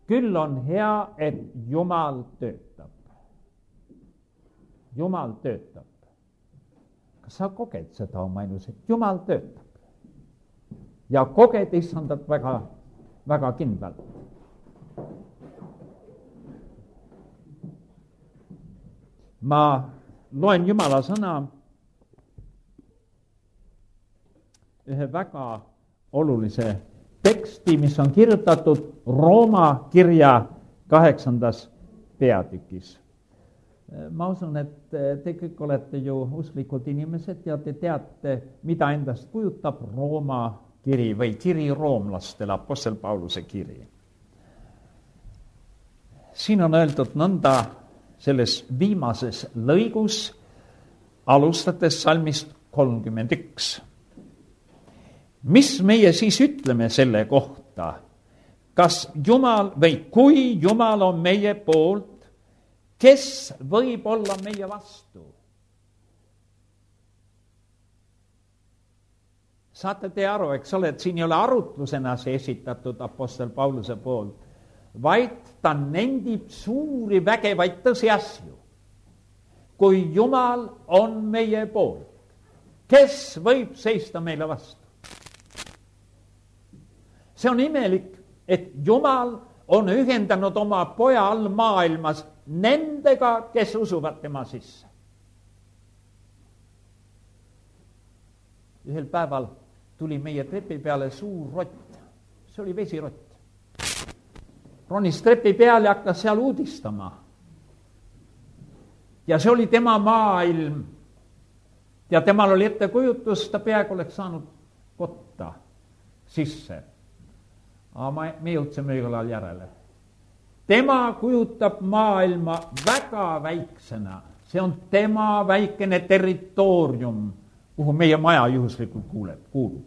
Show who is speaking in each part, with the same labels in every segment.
Speaker 1: Küll on hea, et Jumal töötab. Jumal töötab. Kas sa koged seda oma elus, et Jumal töötab? Ja koged issandat väga, väga kindlalt. Ma loen Jumala sõna ühe väga olulise teksti, mis on kirjutatud Rooma kirja 8. peatükis. Ma usun, et te kõik olete ju usklikud inimesed ja te teate, mida endast kujutab Rooma kiri või kiri roomlastele, apostel Pauluse kiri. Siin on öeldud nõnda selles viimases lõigus, alustades salmist 31. Mis meie siis ütleme selle kohta? Kas Jumal või kui Jumal on meie poolt, kes võib olla meie vastu? Saate te aru, eks ole, et siin ei ole arutlusena see esitatud apostel Pauluse poolt, vaid ta nendib suuri vägevaid tõsiasju. Kui Jumal on meie poolt, kes võib seista meile vastu? See on imelik, et Jumal on ühendanud oma poja all maailmas nendega, kes usuvad tema sisse. Ühel päeval tuli meie trepi peale suur rott. See oli vesirott. Ronis trepi peale ja hakkas seal uudistama. Ja see oli tema maailm. Ja temal oli ettekujutus, ta peaaegu oleks saanud kotta sisse. Aga me jõudsime õigel järele. Tema kujutab maailma väga väiksena. See on tema väikene territoorium, kuhu meie maja juhuslikult kuulub.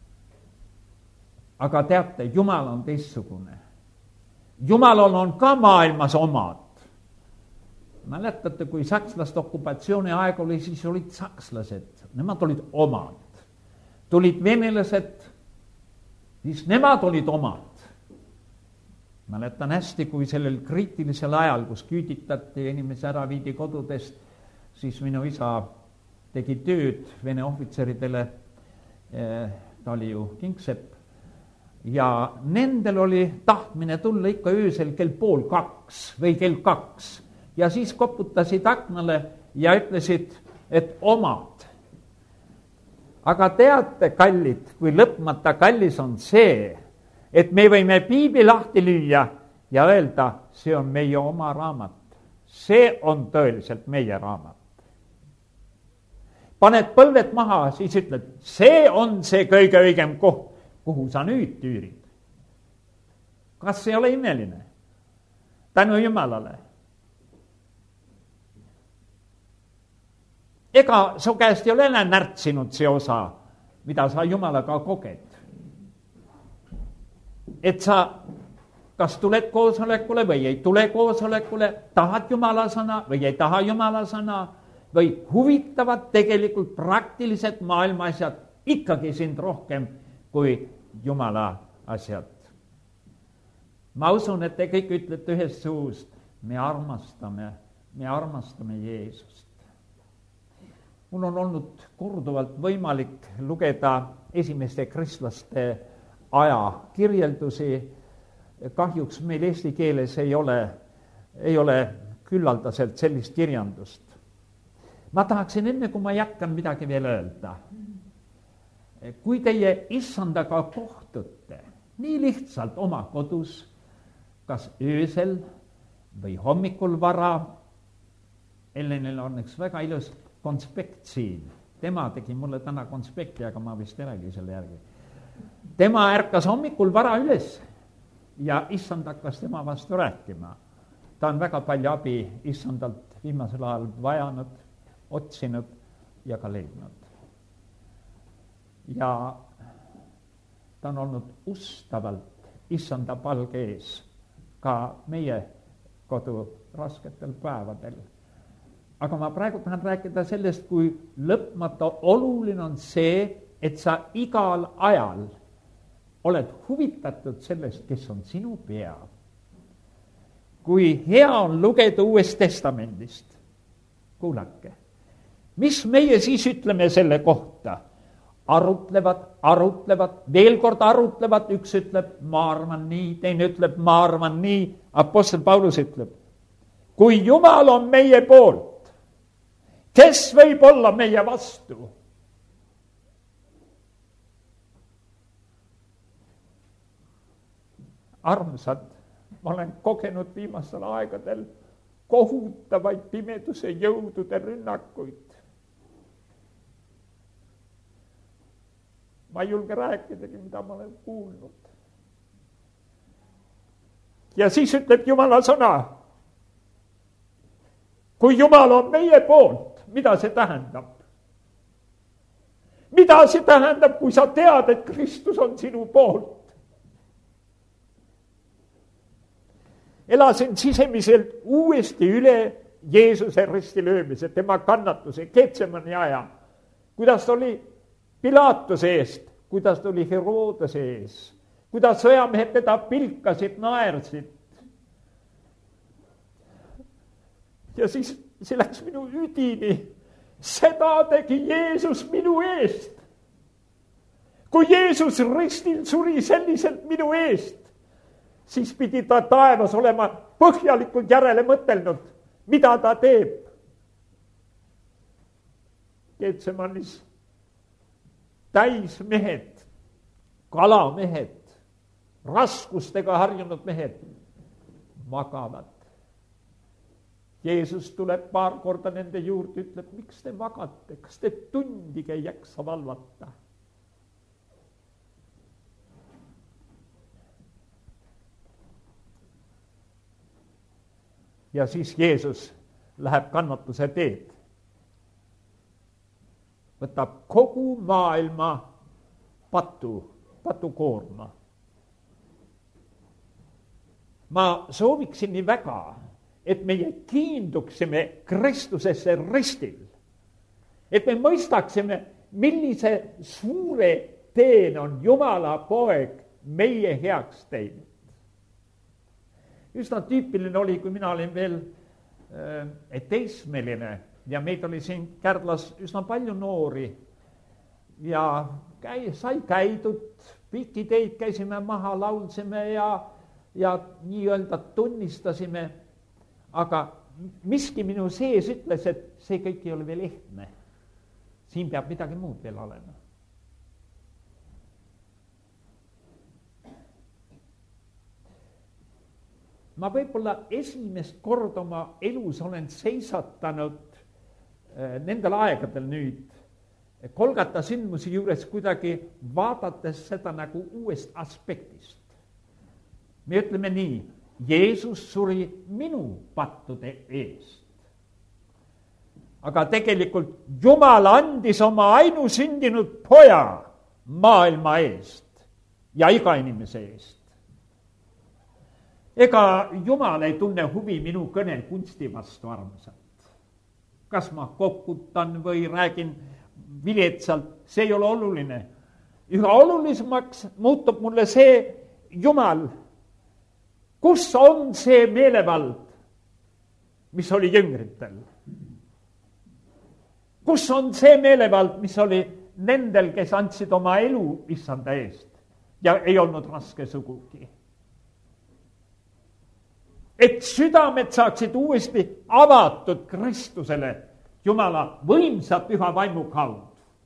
Speaker 1: Aga teate, Jumal on teistsugune. Jumalal on ka maailmas omad. Mäletate, kui sakslaste okupatsiooni aeg oli, siis olid sakslased. Nemad olid omad. Tulid venelased, siis nemad olid omad. Mäletan hästi, kui sellel kriitilisel ajal, kus küüditati inimesi ära viidi kodudest, siis minu isa tegi tööd Vene ohvitseridele, ta oli ju kingsepp, ja nendel oli tahtmine tulla ikka öösel kell 1:30 või kell 2, ja siis koputasid aknale ja ütlesid, et omad. Aga teate, kallid, kui lõpmata kallis on see, et me võime piibli lahti lüüa ja öelda, see on meie oma raamat. See on tõeliselt meie raamat. Paned põlved maha, siis ütled, see on see kõige õigem koht, kuhu sa nüüd tüürid. Kas see ei ole imeline? Tänu Jumalale. Ega su käest ei ole närtsinud see osa, mida sa Jumalaga koged. Et sa kas tuled koosolekule või ei tule koosolekule, tahad Jumala sõna või ei taha Jumala sõna, või huvitavad tegelikult praktilised maailma asjad ikkagi sind rohkem kui Jumala asjad. Ma usun, et te kõik ütlete ühest suust, me armastame Jeesust. Mul on olnud korduvalt võimalik lugeda esimeste kristlaste aja kirjeldusi. Kahjuks meil eesti keeles ei ole küllaldaselt sellist kirjandust. Ma tahaksin enne, kui ma jätkan midagi veel öelda. Kui teie issandaga kohtute nii lihtsalt oma kodus, kas öösel või hommikul vara, Ellenil on üks väga ilus konspekt siin. Tema tegi mulle täna konspekti, aga ma vist ei räägi selle järgi. Tema ärkas hommikul vara üles ja issand hakkas tema vastu rääkima. Ta on väga palju abi issandalt viimasel ajal vajanud, otsinud ja ka leidnud. Ja ta on olnud ustavalt issanda palge ees ka meie kodu rasketel päevadel. Aga ma praegu tahan rääkida sellest, kui lõpmata oluline on see, et sa igal ajal oled huvitatud sellest, kes on sinu pea. kui hea on lugeda Uuest Testamendist. Kuulake, mis meie siis ütleme selle kohta? Arutlevad, veel kord arutlevad, üks ütleb, ma arvan nii, teine ütleb, ma arvan nii. Apostel Paulus ütleb, kui Jumal on meie poolt, kes võib olla meie vastu? Armsad, ma olen kogenud viimastel aegadel kohutavaid pimeduse jõudude rünnakuid. Ma ei julge rääkidagi, mida ma olen kuulnud. Ja siis ütleb Jumala sõna, kui Jumal on meie poolt, mida see tähendab? Mida see tähendab, kui sa tead, et Kristus on sinu poolt? Elasin sisemiselt uuesti üle Jeesuse ristilöömise, tema kannatuse, Getsemani aja, kuidas ta oli Pilatuse eest, kuidas ta oli Herodese ees, kuidas sõjamehed teda pilkasid, naersid. Ja siis see läks minu üdini. Seda tegi Jeesus minu eest. Kui Jeesus ristil suri selliselt minu eest, siis pidi ta taevas olema põhjalikult järele mõtelnud, mida ta teeb. Getsemanis täismehed, kalamehed, raskustega harjunud mehed magavad. Jeesus tuleb paar korda nende juurde, ütleb, miks te magate, kas te tundigi ei jaksa valvata? Ja siis Jeesus läheb kannatuse teed. Võtab kogu maailma patukoorma. Ma sooviksin nii väga, et meie kiinduksime Kristusesse ristil. Et me mõistaksime, millise suure teen on Jumala poeg meie heaks teinud. Üsna tüüpiline oli, kui mina olin veel teismeline ja meid oli siin Kärdlas üsna palju noori ja sai käidud, pikki teid käisime maha, laulsime ja nii-öelda tunnistasime, aga miski minu sees ütles, et see kõik ei ole veel ehtne. Siin peab midagi muud veel olema. Ma võib-olla esimest korda oma elus olen seisatanud nendel aegadel nüüd Kolgata sündmusi juures kuidagi vaadates seda nagu uuest aspektist. Me ütleme nii, Jeesus suri minu pattude eest. Aga tegelikult Jumal andis oma ainusündinud poja maailma eest ja iga inimese eest. Ega Jumal ei tunne huvi minu kõne kunsti vastu, armsad. Kas ma kokutan või räägin viletsalt, see ei ole oluline. Üha olulisemaks muutub mulle see Jumal, kus on see meelevald, mis oli jüngritel? Kus on see meelevald, mis oli nendel, kes andsid oma elu issanda eest ja ei olnud raske sugugi? Et südamed saaksid uuesti avatud Kristusele Jumala võimsa püha vaimu kaudu.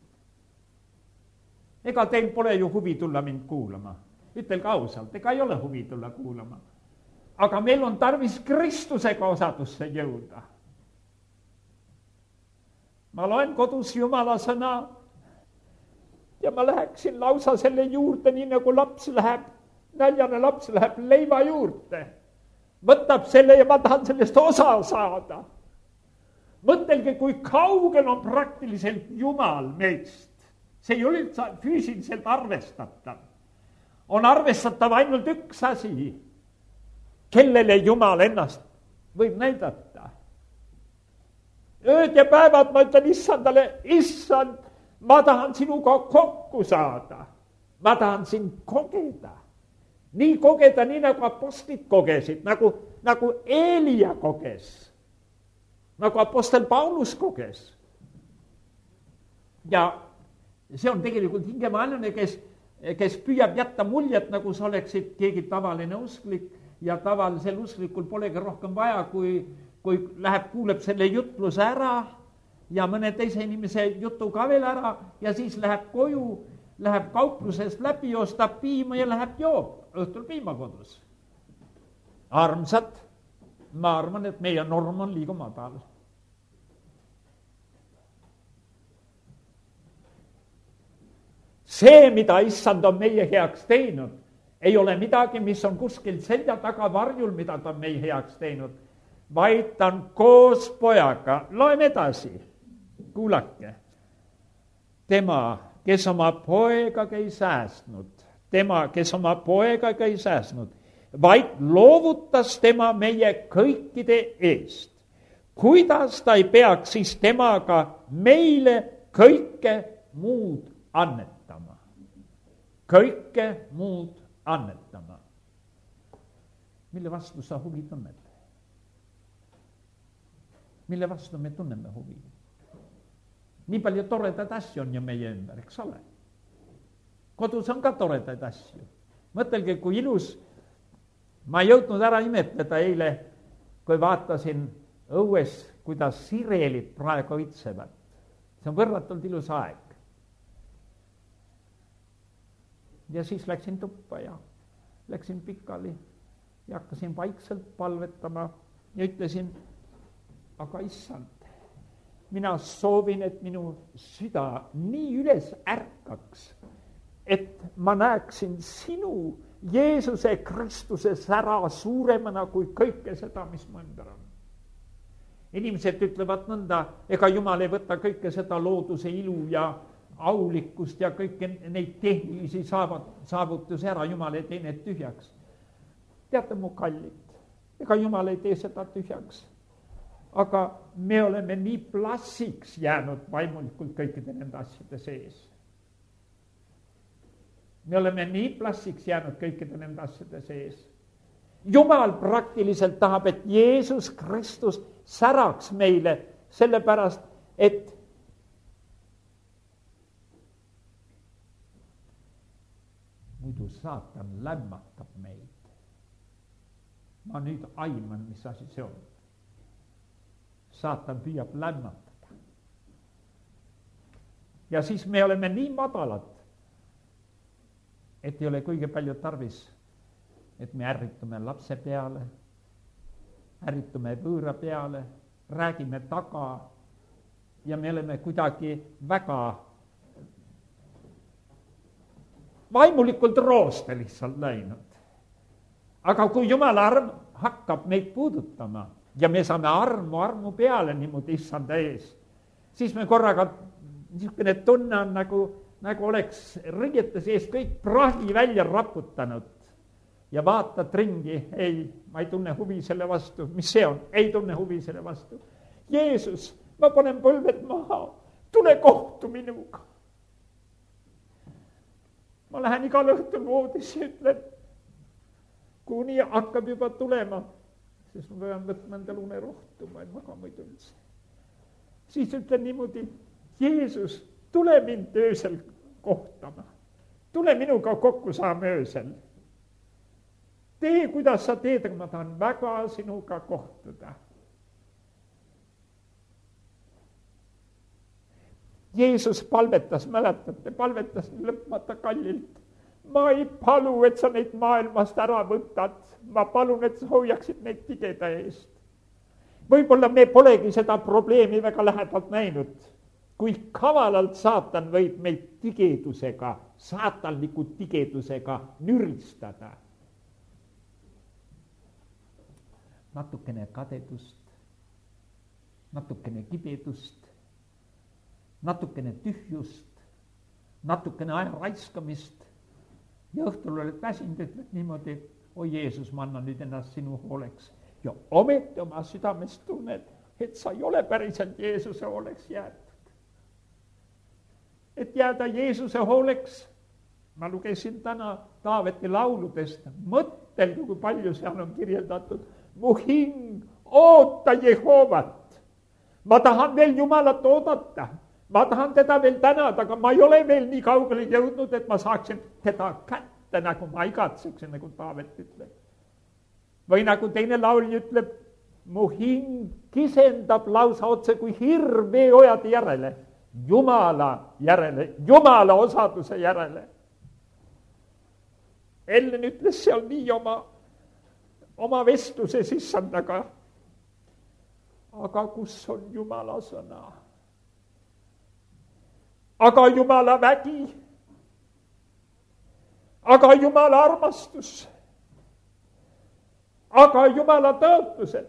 Speaker 1: Ega teil pole ju huvi tulla mind kuulama. Ütelge ausalt, ega ei ole huvi tulla kuulama. Aga meil on tarvis Kristusega osadusse jõuda. Ma loen kodus Jumala sõna ja ma läheksin lausa selle juurde, nii nagu näljane laps läheb leiva juurde. Võtab selle ja ma tahan sellest osa saada. Mõtelge, kui kaugel on praktiliselt Jumal meist. See ei ole füüsiliselt arvestatav. On arvestatav ainult üks asi, kellele Jumal ennast võib näidata. Ööd ja päevad ma ütlen issandale, issand, ma tahan sinuga kokku saada. Ma tahan sind kogeda. Nii kogeda, nii nagu apostlid kogesid, nagu nagu Eelia koges, nagu apostel Paulus koges. Ja see on tegelikult hingemaelane, kes püüab jätta muljet, nagu sa oleksid keegi tavaline usklik ja tavalisel usklikul polegi rohkem vaja, kui läheb, kuuleb selle jutluse ära ja mõne teise inimese jutu ka veel ära ja siis läheb koju, läheb kauplusest läbi, ostab piima ja läheb joob õhtul piimakodus. Armsad, ma arvan, et meie norm on liiga madal. See, mida issand on meie heaks teinud, ei ole midagi, mis on kuskil selja taga varjul, mida ta on meie heaks teinud, vaid ta on koos pojaga. Loeme edasi, kuulake. Tema, kes oma poegaga ei säästnud, vaid loovutas tema meie kõikide eest. Kuidas ta ei peaks siis temaga meile kõike muud annetama? Kõike muud annetama. Mille vastu sa huvi tunned? Mille vastu me tunneme huvi? Nii palju toredaid asju on ju meie ümber, eks ole? Kodus on ka toredaid asju. Mõtelge, kui ilus. Ma ei jõudnud ära imetleda eile, kui vaatasin õues, kuidas sireelid praegu õitsevad. See on võrratult ilus aeg. Ja siis läksin tuppa ja läksin pikali ja hakkasin vaikselt palvetama ja ütlesin, aga issand, mina soovin, et minu süda nii üles ärkaks, et ma näeksin sinu Jeesuse Kristuses ära suuremana kui kõike seda, mis mu ümber on. Inimesed ütlevad nõnda, ega Jumal ei võta kõike seda looduse ilu ja aulikkust ja kõiki neid tehnilisi saavutusi ära, Jumal ei tee need tühjaks. Teate mu kallid, ega Jumal ei tee seda tühjaks. Aga me oleme nii plassiks jäänud vaimulikult kõikide nende asjade sees. Me oleme nii plassiks jäänud kõikide nende asjade sees. Jumal praktiliselt tahab, et Jeesus Kristus säraks meile sellepärast, et muidu saatan lämmatab meid. Ma nüüd aiman, mis asi see on. Saatan püüab lämmatada. Ja siis me oleme nii madalad, et ei ole kõige palju tarvis, et me ärritume lapse peale, ärritume võõra peale, räägime taga ja me oleme kuidagi väga vaimulikult rooste lihtsalt läinud. Aga kui Jumala arm hakkab meid puudutama ja me saame armu peale niimoodi issanda ees, siis me korraga niisugune tunne on nagu oleks riiete sees kõik prahi välja raputanud ja vaatad ringi, ei, ma ei tunne huvi selle vastu, mis see on, ei tunne huvi selle vastu. Jeesus, ma panen põlved maha, tule kohtu minuga. Ma lähen igal õhtul voodisse ja ütlen, kuni hakkab juba tulema, sest ma pean võtma endale unerohtu, ma ei maga muidu üldse. Siis ütlen niimoodi, Jeesus, tule mind öösel kohtama. Tule minuga kokku saama öösel. Tee, kuidas sa teed, aga ma tahan väga sinuga kohtuda. Jeesus palvetas, mäletate, palvetas lõpmata kallilt. Ma ei palu, et sa neid maailmast ära võtad. Ma palun, et sa hoiaksid neid tigeda eest. Võib-olla me polegi seda probleemi väga lähedalt näinud, kui kavalalt saatan võib meid tigedusega, saatanliku tigedusega nüristada. Natukene kadedust, natukene kibedust, natukene tühjust, natukene aja raiskamist ja õhtul oled väsinud, ütled niimoodi, oi Jeesus, ma annan nüüd ennast sinu hooleks. Ja ometi oma südames tunned, et sa ei ole päriselt Jeesuse hooleks jäetud. Et jääda Jeesuse hooleks, ma lugesin täna Taaveti lauludest, mõttelge, kui palju seal on kirjeldatud mu hing, oota Jehovat. Ma tahan veel Jumalat oodata. Ma tahan teda veel tänada, aga ma ei ole veel nii kaugele jõudnud, et ma saaksin teda kätte, nagu ma igatseksin, nagu Taavet ütleb. Või nagu teine laulja ütleb, mu hing kisendab lausa otse kui hirm veeojade järele, Jumala osaduse järele. Ellen ütles seal nii oma vestluses issandaga, aga kus on Jumala sõna? Aga Jumala vägi, aga Jumala armastus, aga Jumala tõotused,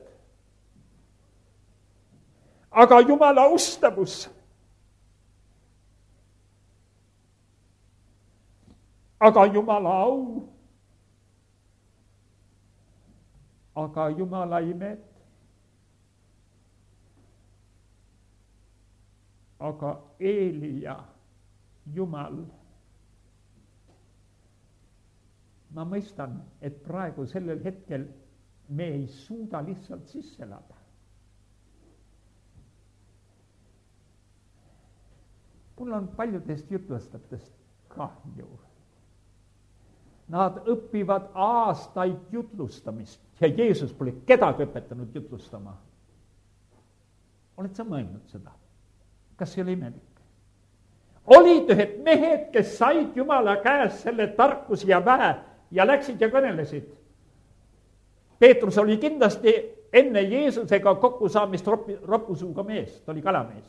Speaker 1: aga Jumala ustavus, aga Jumala au, aga Jumala imed, aga Eelia Jumal. Ma mõistan, et praegu sellel hetkel me ei suuda lihtsalt sisse elada. Mul on paljudest jutlustajatest kahju. Nad õpivad aastaid jutlustamist ja Jeesus pole kedagi õpetanud jutlustama. Oled sa mõelnud seda? Kas see oli imelik? Olid ühed mehed, kes said Jumala käest selle tarkus ja väe ja läksid ja kõnelesid. Peetrus oli kindlasti enne Jeesusega kokkusaamist ropusuuga mees, ta oli kalamees.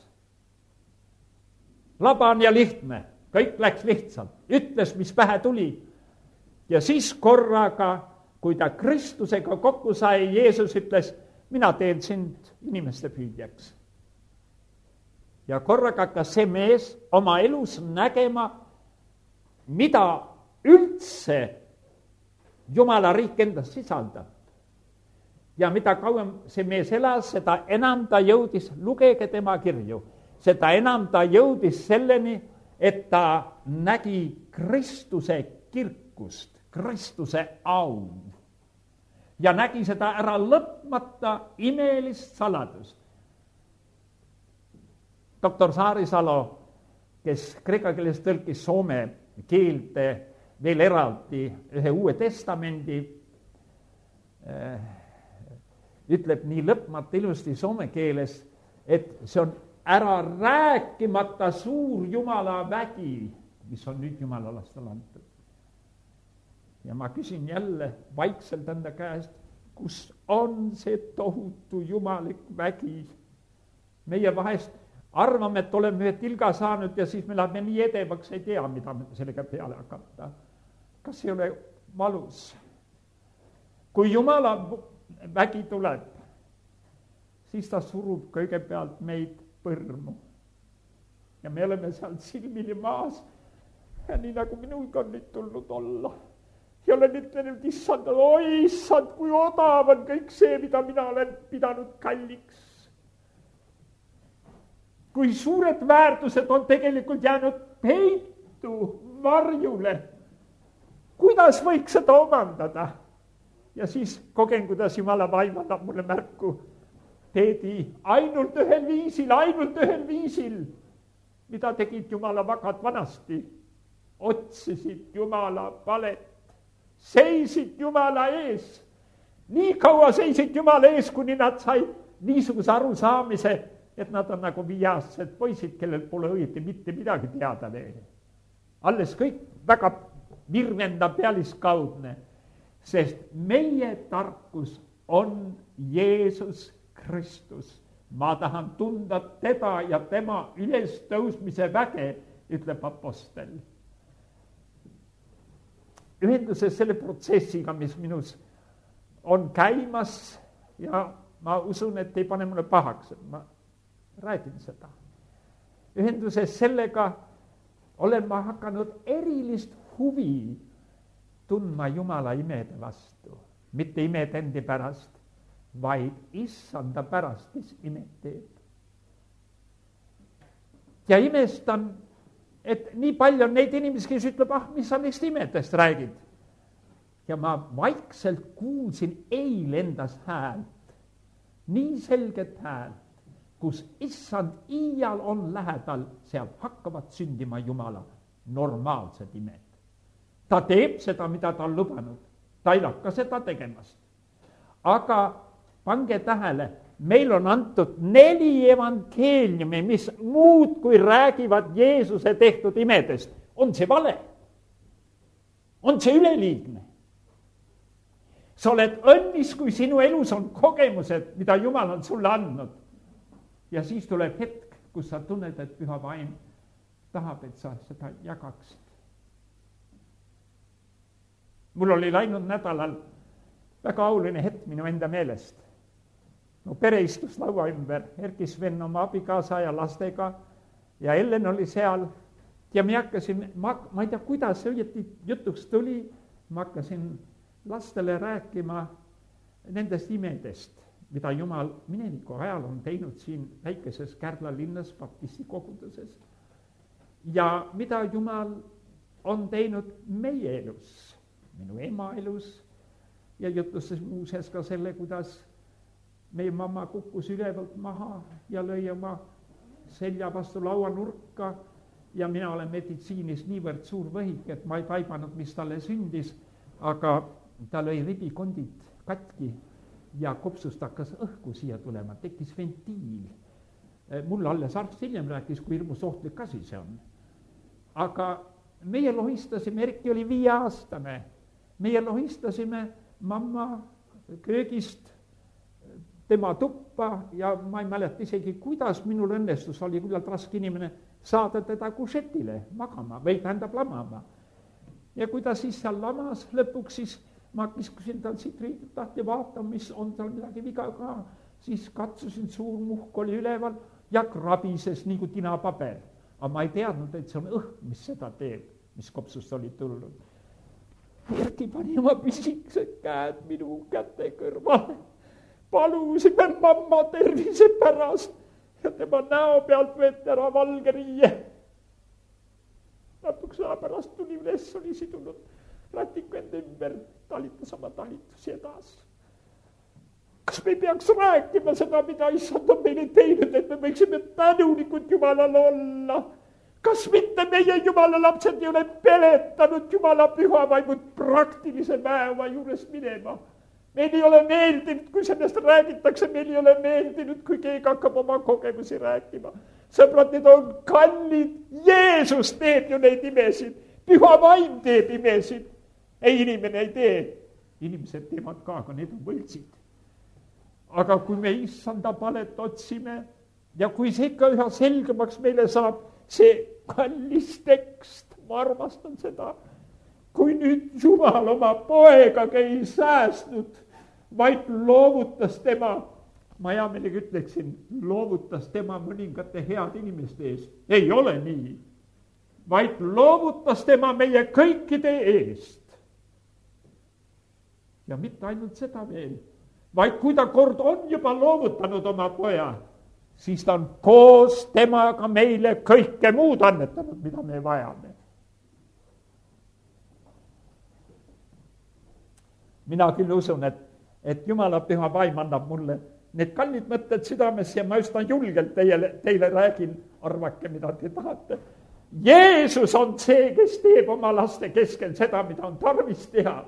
Speaker 1: Laban ja lihtne, kõik läks lihtsalt, ütles, mis pähe tuli. Ja siis korraga, kui ta Kristusega kokku sai, Jeesus ütles, mina teen sind inimeste püüdjaks. Ja korraga hakkas see mees oma elus nägema, mida üldse Jumala riik endast sisaldab. Ja mida kauem see mees elas, seda enam ta jõudis, lugege tema kirju, seda enam ta jõudis selleni, et ta nägi Kristuse kirkust, Kristuse au. Ja nägi seda ära lõpmata imelist saladust. Doktor Saarisalu, kes kreeka keeles tõlkis soome keelde veel eraldi ühe Uue Testamendi, ütleb nii lõpmata ilusti soome keeles, et see on ära rääkimata suur Jumala vägi, mis on nüüd Jumala lastel antud. Ja ma küsin jälle vaikselt enda käest, kus on see tohutu jumalik vägi? Meie vahest arvame, et oleme ühe tilga saanud ja siis me läheme nii edevaks, ei tea, mida me sellega peale hakata. Kas ei ole valus? Kui Jumala vägi tuleb, siis ta surub kõigepealt meid põrmu. Ja me oleme seal silmini maas ja nii nagu minulgi on nüüd tulnud olla. Ja olen ütlenud, issand, issand, kui odav on kõik see, mida mina olen pidanud kalliks. Kui suured väärtused on tegelikult jäänud peitu varjule. Kuidas võiks seda omandada? Ja siis kogen, kuidas Jumala vaim annab mulle märku. Teedi ainult ühel viisil, mida tegid Jumala vagad vanasti. Otsisid Jumala palet, seisid Jumala ees. Nii kaua seisid Jumala ees, kuni nad said niisuguse arusaamise, et nad on nagu 5-aastased poisid, kellel pole õieti mitte midagi teada veel. Alles kõik väga virvenda pealiskaudne, sest meie tarkus on Jeesus Kristus. Ma tahan tunda teda ja tema ülestõusmise väge, ütleb apostel. Ühenduses selle protsessiga, mis minus on käimas ja ma usun, et ei pane mulle pahaks, et ma räägin seda. Ühenduses sellega olen ma hakanud erilist huvi tundma Jumala imede vastu. Mitte imede endi pärast, vaid issanda pärast, kes imed teeb. Ja imestan, et nii palju on neid inimesi, kes ütleb, mis sa neist imedest räägid. ja ma vaikselt kuulsin eilendas häält, nii selget häält, kus issand iial on lähedal, seal hakkavad sündima Jumala normaalsed imed. Ta teeb seda, mida ta on lubanud, ta ei lakka seda tegemast. Aga pange tähele, meil on antud 4 evangeeliumi, mis muud kui räägivad Jeesuse tehtud imedest. On see vale? On see üleliigne? Sa oled õnnis, kui sinu elus on kogemused, mida Jumal on sulle andnud. Ja siis tuleb hetk, kus sa tunned, et Püha Vaim tahab, et sa seda jagaksid. Mul oli läinud nädalal väga auline hetk minu enda meelest. No pere istus laua ümber, Erki Sven oma abikaasa ja lastega ja Ellen oli seal ja me hakkasin, ma ei tea, kuidas see õieti jutuks tuli, ma hakkasin lastele rääkima nendest imedest, mida Jumal mineviku ajal on teinud siin väikeses Kärdla linnas baptisti koguduses ja mida Jumal on teinud meie elus, minu ema elus ja jutustas muuseas ka selle, kuidas meie mamma kukkus ülevalt maha ja lõi oma selja vastu lauanurka ja mina olen meditsiinis niivõrd suur võhik, et ma ei taibanud, mis talle sündis, aga ta lõi ribikondid katki ja kopsust hakkas õhku siia tulema, tekkis ventiil. Mulle alles arst hiljem rääkis, kui hirmus ohtlik asi see on. Aga meie lohistasime, Erki oli 5-aastane, meie lohistasime mamma köögist tema tuppa ja ma ei mäleta isegi, kuidas minul õnnestus, oli küllalt raske inimene, saada teda kušetile magama või tähendab lamama. Ja kui ta siis seal lamas lõpuks, siis ma kiskusin tal sitriidutahti vaatama, mis on tal midagi viga ka, siis katsusin, suur muhk oli üleval ja krabises nii kui tinapaber. Aga ma ei teadnud, et see on õhk, mis seda teeb, mis kopsust oli tulnud. Erki pani oma pisikesed käed minu käte kõrvale. Palusime mamma tervise pärast ja tema näo pealt võeti ära valge riie. Natuks aja pärast tuli üles, oli sidunud rätiku enda ümber, talitas oma talitusi edasi. Kas me peaks rääkima seda, mida issand on meile teinud, et me võiksime tänulikud Jumalale olla? Kas mitte meie Jumala lapsed ei ole peletanud Jumala püha vaimud praktilise mäeva juures minema? Meil ei ole meeldinud, kui sellest räägitakse, meil ei ole meeldinud, kui keegi hakkab oma kogemusi rääkima. Sõbrad, need on kallid, Jeesus teeb ju neid imesid, püha vaim teeb imesid. Ei, inimene ei tee, inimesed teevad ka, aga need on võltsid. Aga kui me issanda palet otsime ja kui see ikka üha selgemaks meile saab, see kallis tekst, ma armastan seda, kui nüüd Jumal oma poegagi ei säästnud, vaid loovutas tema, ma hea meelega ütleksin, loovutas tema mõningate head inimeste eest. Ei ole nii, vaid loovutas tema meie kõikide eest. Ja mitte ainult seda veel, vaid kui ta kord on juba loovutanud oma poja, siis ta on koos temaga meile kõike muud annetanud, mida me vajame. Mina küll usun, et Jumala püha vaim annab mulle need kallid mõtted südamesse ja ma üsna julgelt teile räägin, arvake, mida te tahate. Jeesus on see, kes teeb oma laste keskel seda, mida on tarvis teha.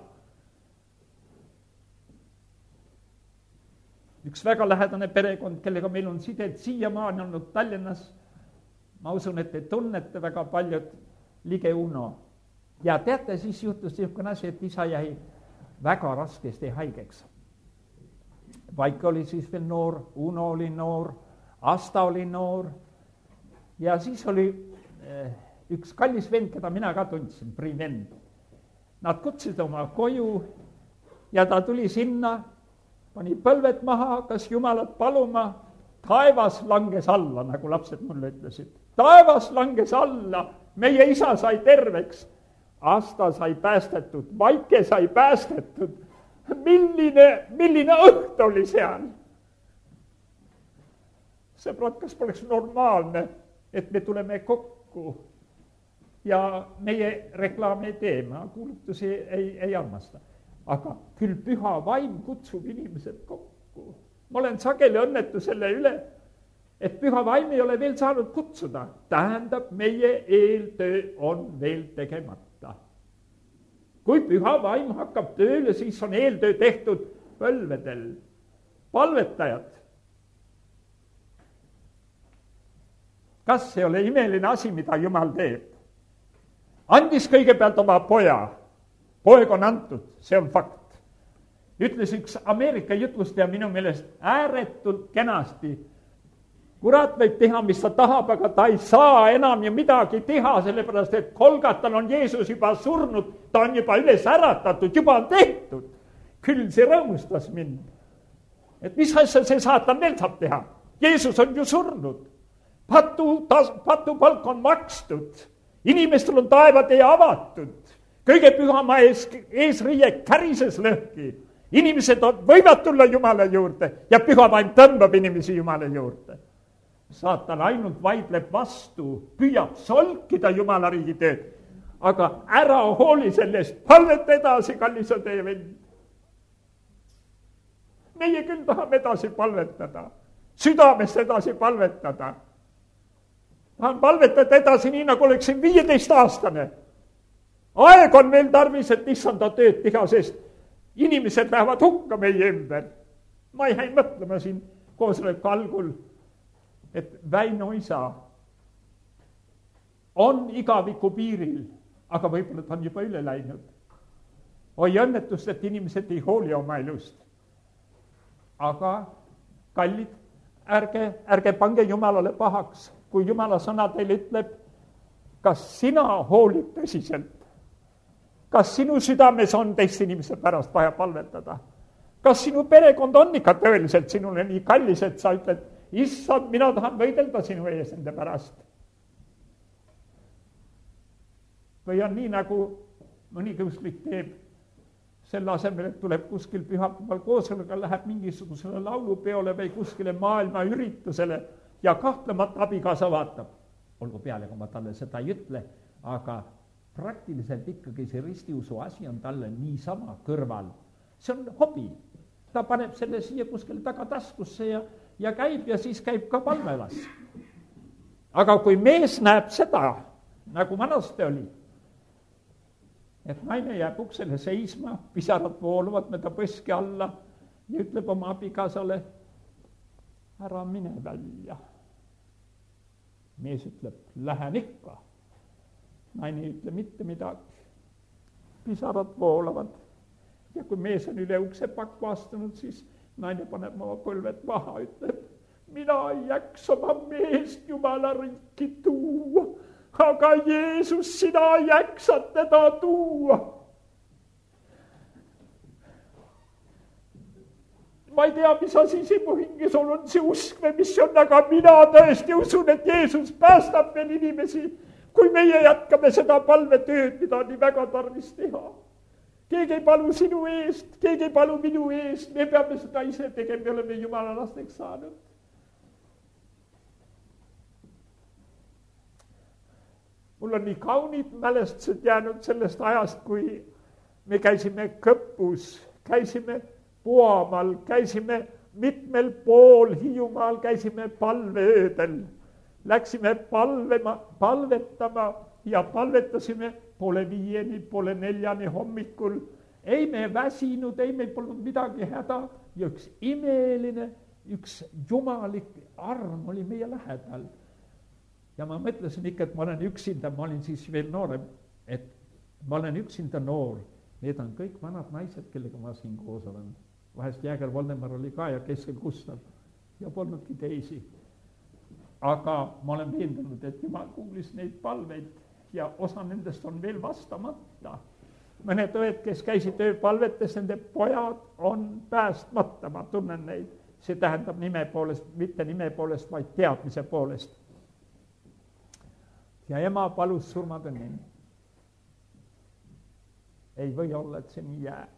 Speaker 1: Üks väga lähedane perekond, kellega meil on sidet siiamaani olnud Tallinnas, ma usun, et te tunnete väga paljud, Lige Uno. Ja teate, siis juhtus niisugune asi, et isa jäi väga raskesti haigeks. Vaik oli siis veel noor, Uno oli noor, Asta oli noor ja siis oli üks kallis vend, keda mina ka tundsin, privend. Nad kutsusid oma koju ja ta tuli sinna, pani põlved maha, hakkas Jumalat paluma, taevas langes alla, nagu lapsed mulle ütlesid. Taevas langes alla, meie isa sai terveks, Asta sai päästetud, Vaike sai päästetud. Milline õht oli seal? Sõbrad, kas poleks normaalne, et me tuleme kokku ja meie reklaami ei tee, ma kuulutusi ei armasta. aga küll püha vaim kutsub inimesed kokku. Ma olen sageli õnnetu selle üle, et püha vaim ei ole veel saanud kutsuda. Tähendab, meie eeltöö on veel tegemata. Kui püha vaim hakkab tööle, siis on eeltöö tehtud põlvedel. Palvetajad. Kas ei ole imeline asi, mida Jumal teeb? Andis kõigepealt oma poja. Poeg on antud, see on fakt. Ütles üks Ameerika jutlustaja minu meelest ääretult kenasti. Kurat võib teha, mis ta tahab, aga ta ei saa enam ju midagi teha, sellepärast et Kolgatal on Jeesus juba surnud, ta on juba üles äratatud, juba on tehtud. Küll see rõõmustas mind. Et mis asja see saatan veel saab teha? Jeesus on ju surnud. Patupalk on makstud. Inimestel on taevatee avatud. Kõige pühama eesriie kärises lõhki. Inimesed võivad tulla Jumala juurde ja püha vaim tõmbab inimesi Jumala juurde. Saatan ainult vaidleb vastu, püüab solkida Jumala riigi tööd, aga ära hooli sellest, palveta edasi, kallis on teie vend. Meie küll tahame edasi palvetada, südamest edasi palvetada. Tahan palvetada edasi nii, nagu oleksin 15-aastane. Aeg on veel tarvis, et issanda tööd teha, sest inimesed lähevad hukka meie ümber. Ma ei häi mõtlema siin koosoleku algul, et Väino isa on igaviku piiril, aga võib-olla ta on juba üle läinud. Oi õnnetust, et inimesed ei hooli oma elust. Aga kallid, ärge pange Jumalale pahaks, kui Jumala sõna teile ütleb, kas sina hoolid tõsiselt? Kas sinu südames on teist inimese pärast vaja palvetada? Kas sinu perekond on ikka tõeliselt sinule nii kallis, et sa ütled, issand, mina tahan võidelda sinu ees nende pärast? Või on nii, nagu mõni kõusklik teeb, selle asemel, et tuleb kuskil pühapäeval koosolekul, läheb mingisugusele laulupeole või kuskile maailma üritusele ja kahtlemata abikaasa vaatab. Olgu peale, kui ma talle seda ei ütle, aga praktiliselt ikkagi see ristiusu asi on talle niisama kõrval. See on hobi. Ta paneb selle siia kuskile tagataskusse ja käib ja siis käib ka palvelas. Aga kui mees näeb seda, nagu vanasti oli, et naine jääb uksele seisma, pisarad vooluvad mööda põski alla ja ütleb oma abikaasale, ära mine välja. Mees ütleb, lähen ikka. Naine ei ütle mitte midagi. Pisarad voolavad. Ja kui mees on üle ukse pakku astunud, siis naine paneb oma põlved maha, ütleb, mina ei jaksa oma meest Jumala riiki tuua, aga Jeesus, sina jaksad teda tuua. Ma ei tea, mis asi simu hinges on see usk või mis on, aga mina tõesti usun, et Jeesus päästab veel inimesi, kui meie jätkame seda palvetööd, mida on nii väga tarvis teha. Keegi ei palu sinu eest, keegi ei palu minu eest, me peame seda ise tegema, me oleme Jumala lasteks saanud. Mul on nii kaunid mälestused jäänud sellest ajast, kui me käisime Kõpus, käisime Puamaal, käisime mitmel pool Hiiumaal, käisime palveöödel. Läksime palvetama ja palvetasime 3:30, 4:30 hommikul. Ei me väsinud, ei meil polnud midagi häda ja üks imeline, üks jumalik arm oli meie lähedal. Ja ma mõtlesin ikka, et ma olen üksinda, ma olin siis veel noorem, et ma olen üksinda noor. Need on kõik vanad naised, kellega ma siin koos olen. Vahest Jääger Voldemar oli ka ja keskel Gustav ja polnudki teisi. Aga ma olen veendunud, et Jumal kuulis neid palveid ja osa nendest on veel vastamata. Mõned õed, kes käisid ööpalvetes, nende pojad on päästmata, ma tunnen neid. See tähendab nime poolest, mitte nime poolest, vaid teadmise poolest. Ja ema palus surmatõnnini. Ei või olla, et see nii jääb.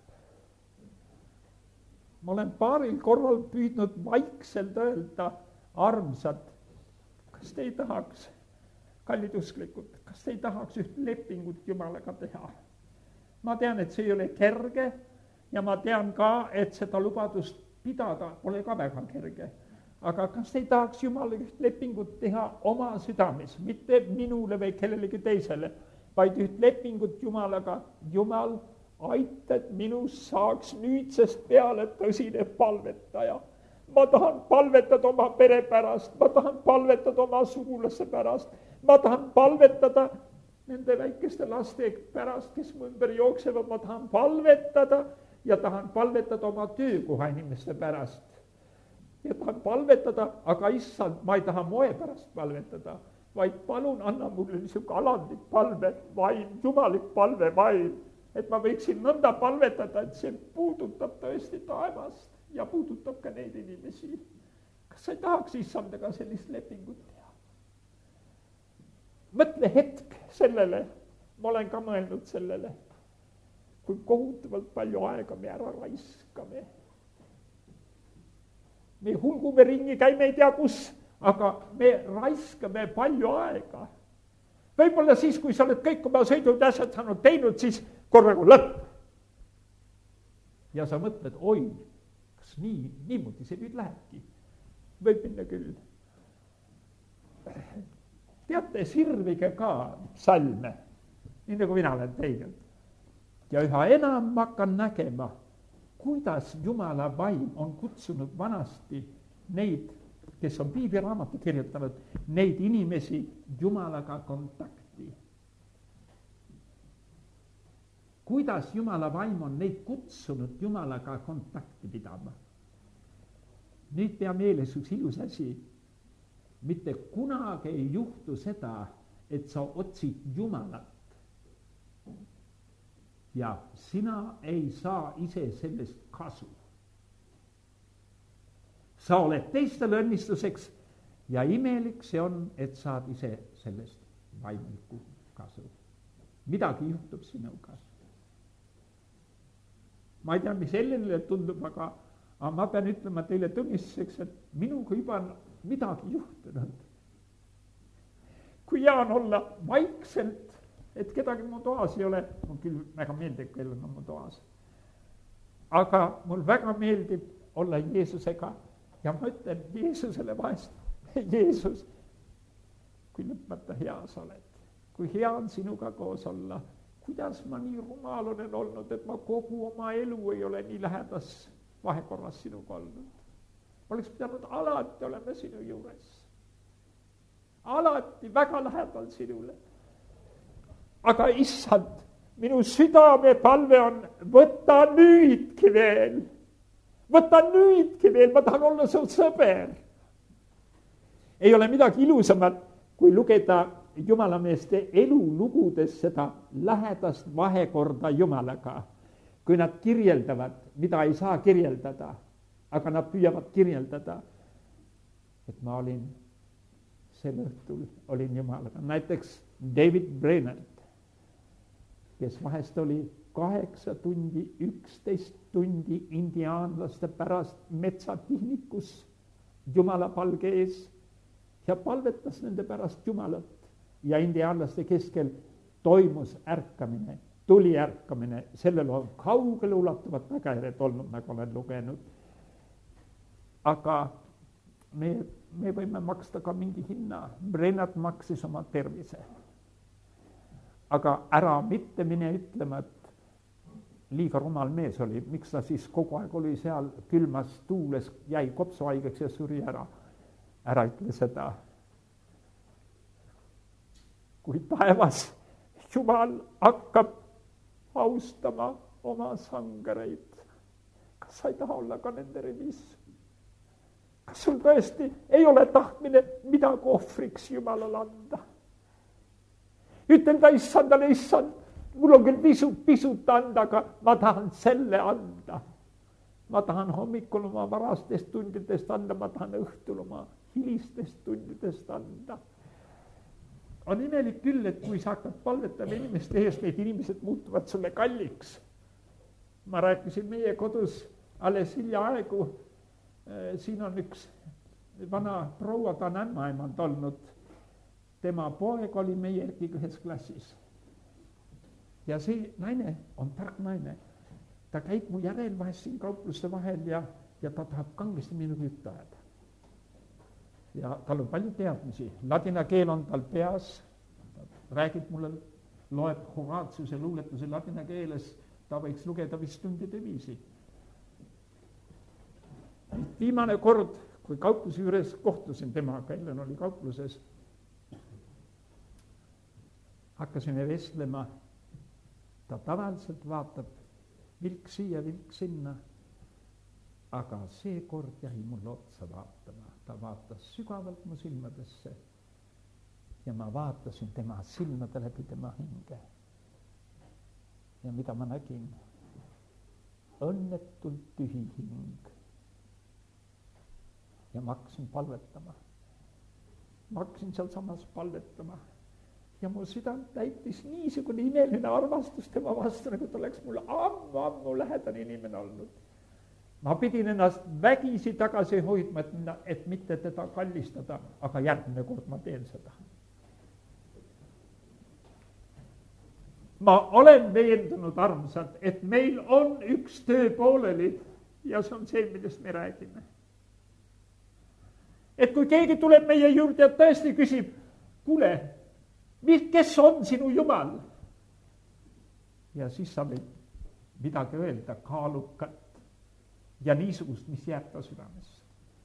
Speaker 1: Ma olen paaril korral püüdnud vaikselt öelda, armsad, kas te ei tahaks, kallid usklikud, kas te ei tahaks üht lepingut Jumalaga teha? Ma tean, et see ei ole kerge ja ma tean ka, et seda lubadust pidada pole ka väga kerge. Aga kas ei tahaks Jumal üht lepingut teha oma südames, mitte minule või kellelegi teisele, vaid üht lepingut Jumalaga. Jumal, aita, et minust saaks nüüdsest peale tõsine palvetaja. Ma tahan palvetada oma pere pärast, ma tahan palvetada oma sugulaste pärast, ma tahan palvetada nende väikeste laste pärast, kes mu ümber jooksevad, ma tahan palvetada ja tahan palvetada oma töökoha inimeste pärast. Ja tahan palvetada, aga issand, ma ei taha moe pärast palvetada, vaid palun anna mulle niisugune alandlik palve, vaim, jumalik palve, vaim, et ma võiksin nõnda palvetada, et see puudutab tõesti taevast ja puudutab ka neid inimesi. Kas sa ei tahaks issandaga sellist lepingut teha? Mõtle hetk sellele, ma olen ka mõelnud sellele, kui kohutavalt palju aega me ära raiskame. Me hulgume ringi, käime ei tea kus, aga me raiskame palju aega. Võib-olla siis, kui sa oled kõik oma sõidud asjad saanud teinud, siis korraga lõpp. Ja sa mõtled, oi, kas niimoodi see nüüd lähebki? Võib minna küll. Teate, sirvige ka psalme, nii nagu mina olen teinud. Ja üha enam ma hakkan nägema, kuidas Jumala vaim on kutsunud vanasti neid, kes on piibliraamatu kirjutanud, neid inimesi Jumalaga kontakti. Kuidas Jumala vaim on neid kutsunud Jumalaga kontakti pidama. Nüüd pea meeles üks ilus asi. Mitte kunagi ei juhtu seda, et sa otsid Jumalat. Ja sina ei saa ise sellest kasu. Sa oled teistele õnnistuseks ja imelik see on, et saad ise sellest vaimlikku kasu. Midagi juhtub sinuga. Ma ei tea, mis Ellenile tundub, aga ma pean ütlema teile tunnistuseks, et minuga juba on midagi juhtunud. Kui hea on olla vaikselt, et kedagi mu toas ei ole, mul küll väga meeldib, kui on mu toas. Aga mul väga meeldib olla Jeesusega ja ma ütlen Jeesusele vahest, Jeesus, kui lõpmata hea sa oled, kui hea on sinuga koos olla, kuidas ma nii rumal olen olnud, et ma kogu oma elu ei ole nii lähedas vahekorras sinuga olnud. Ma oleks pidanud alati olema sinu juures. Alati väga lähedal sinule. Aga issand, minu südame palve on, võta nüüdki veel, ma tahan olla su sõber. Ei ole midagi ilusamat, kui lugeda jumalameeste elulugudes seda lähedast vahekorda Jumalaga, kui nad kirjeldavad, mida ei saa kirjeldada, aga nad püüavad kirjeldada, et ma olin sel õhtul, olin Jumalaga. Näiteks David Brainerd, kes vahest oli 8 tundi, 11 tundi indiaanlaste pärast metsapihnikus Jumala palge ees ja palvetas nende pärast Jumalat. Ja indiaanlaste keskel toimus ärkamine, tuli ärkamine, sellel on kaugele ulatuvad tagajärjed olnud, nagu olen lugenud. Aga me võime maksta ka mingi hinna. Brennat maksis oma tervise. Aga ära mitte mine ütlema, et liiga rumal mees oli, miks ta siis kogu aeg oli seal külmas tuules, jäi kopsuhaigeks ja suri ära. Ära ütle seda. Kui taevas Jumal hakkab austama oma sangareid, kas sa ei taha olla ka nende rivis? Kas sul tõesti ei ole tahtmine midagi ohvriks Jumalale anda? Ütlen ta issandale, issand, mul on küll pisut anda, aga ma tahan selle anda. Ma tahan hommikul oma varastest tundidest anda, ma tahan õhtul oma hilistest tundidest anda. On imelik küll, et kui sa hakkad palvetama inimeste ees, need inimesed muutuvad sulle kalliks. Ma rääkisin meie kodus alles hiljaaegu, siin on üks vana proua, ta on ämmaemand olnud. Tema poeg oli meie ühes klassis. Ja see naine on tark naine. ta käib mu järel vahest siin kaupluste vahel ja ta tahab kangesti minuga juttu ajada. Ja tal on palju teadmisi, ladina keel on tal peas, ta räägib mulle, loeb Horatiuse luuletuse ladina keeles, ta võiks lugeda vist tundide viisi. Viimane kord, kui kaupluse juures kohtusin temaga, Ellen oli kaupluses, hakkasime vestlema, ta tavaliselt vaatab vilk siia, vilk sinna, aga see kord jäi mulle otsa vaatama. Ta vaatas sügavalt mu silmadesse ja ma vaatasin tema silmade läbi tema hinge. Ja mida ma nägin? Õnnetult tühi hing. Ja ma hakkasin palvetama. Ma hakkasin seal samas palvetama. Ja mu südant täitis niisugune imeline armastus tema vastu, nagu ta oleks mulle ammu lähedane inimene olnud. Ma pidin ennast vägisi tagasi hoidma, et mitte teda kallistada, aga järgmine kord ma teen seda. Ma olen veendunud armsad, et meil on üks töö pooleli ja see on see, millest me räägime. Et kui keegi tuleb meie juurde ja tõesti küsib, kuule, kes on sinu Jumal? Ja siis sa võid midagi öelda kaalukat ja niisugust, mis jääb ta südamesse.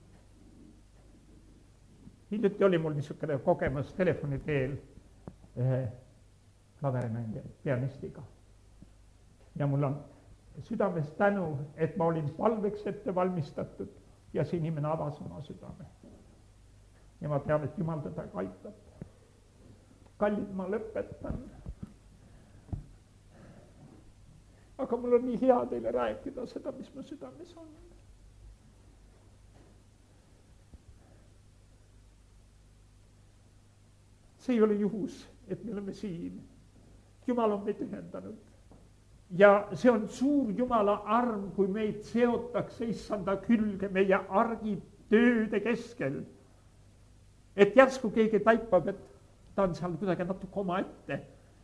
Speaker 1: Hiljuti oli mul niisugune kogemus telefoni teel klaverimängija, pianistiga. Ja mul on südames tänu, et ma olin palveks ette valmistatud ja see inimene avas oma südame. Ja ma tean, et Jumal teda aitab. Kallid, ma lõpetan. Aga mul on nii hea teile rääkida seda, mis mu südames on. See ei ole juhus, et me oleme siin. Jumal on meid ühendanud. Ja see on suur Jumala arm, kui meid seotakse issanda külge meie argitööde keskel. Et järsku keegi taipab, et ta on seal kuidagi natuke oma ette.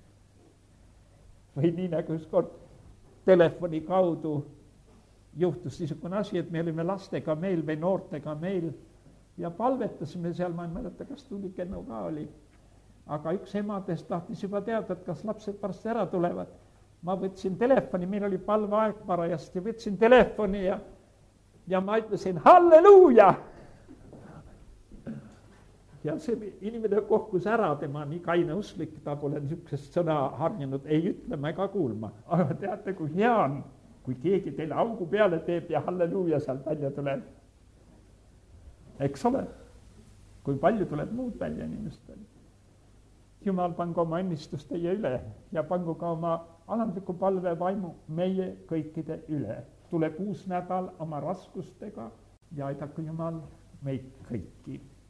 Speaker 1: Või nii nagu ükskord telefoni kaudu juhtus niisugune asi, et me olime lastega meil või noortega meil ja palvetasime seal, ma ei mäleta, kas tuli Kenno ka oli, aga üks emadest tahtis juba teada, et kas lapsed varsti ära tulevad. Ma võtsin telefoni, meil oli palveaeg parajasti, võtsin telefoni ja ma ütlesin halleluuja! Ja see inimene kohkus ära, tema nii kaine usklik, ta pole niisugusest sõna harjunud, ei ütlema ega kuulma. Aga teate, kui hea on, kui keegi teile augu peale teeb ja halleluuja sealt välja tuleb. Eks ole, kui palju tuleb muud välja inimestel. Jumal, pangu oma õnnistust teie üle ja pangu ka oma alandliku palve vaimu meie kõikide üle. Tuleb uus nädal oma raskustega ja aidaku Jumal meid kõiki.